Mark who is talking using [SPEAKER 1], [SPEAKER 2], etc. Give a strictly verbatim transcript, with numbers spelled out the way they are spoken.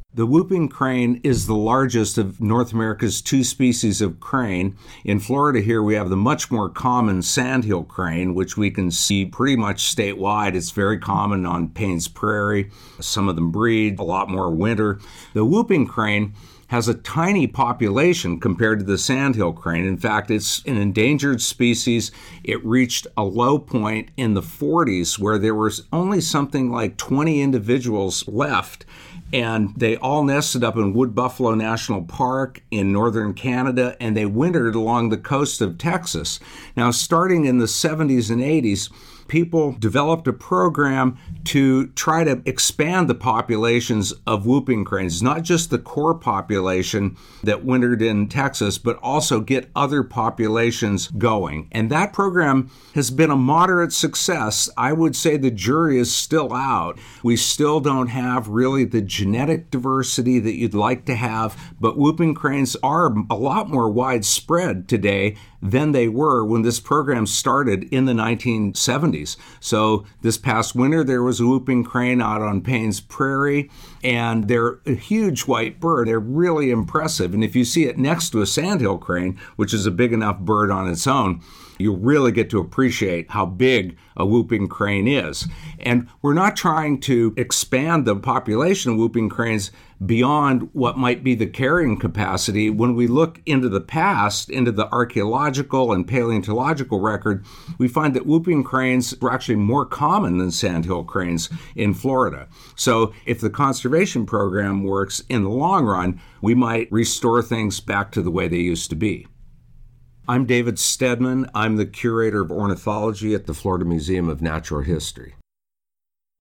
[SPEAKER 1] The whooping crane is the largest of North America's two species of crane. In Florida here, we have the much more common sandhill crane, which we can see pretty much statewide. It's very common on Payne's Prairie. Some of them breed, a lot more winter. The whooping crane has a tiny population compared to the sandhill crane. In fact, it's an endangered species. It reached a low point in the forties where there was only something like twenty individuals left. And they all nested up in Wood Buffalo National Park in northern Canada, and they wintered along the coast of Texas. Now, starting in the seventies and eighties, people developed a program to try to expand the populations of whooping cranes, not just the core population that wintered in Texas, but also get other populations going. And that program has been a moderate success. I would say the jury is still out. We still don't have really the genetic diversity that you'd like to have, but whooping cranes are a lot more widespread today than they were when this program started in the nineteen seventies. So this past winter, there was a whooping crane out on Payne's Prairie, and they're a huge white bird. They're really impressive. And if you see it next to a sandhill crane, which is a big enough bird on its own, you really get to appreciate how big a whooping crane is. And we're not trying to expand the population of whooping cranes beyond what might be the carrying capacity. When we look into the past, into the archaeological and paleontological record, we find that whooping cranes were actually more common than sandhill cranes in Florida. So if the conservation program works in the long run, we might restore things back to the way they used to be. I'm David Stedman. I'm the curator of ornithology at the Florida Museum of Natural History.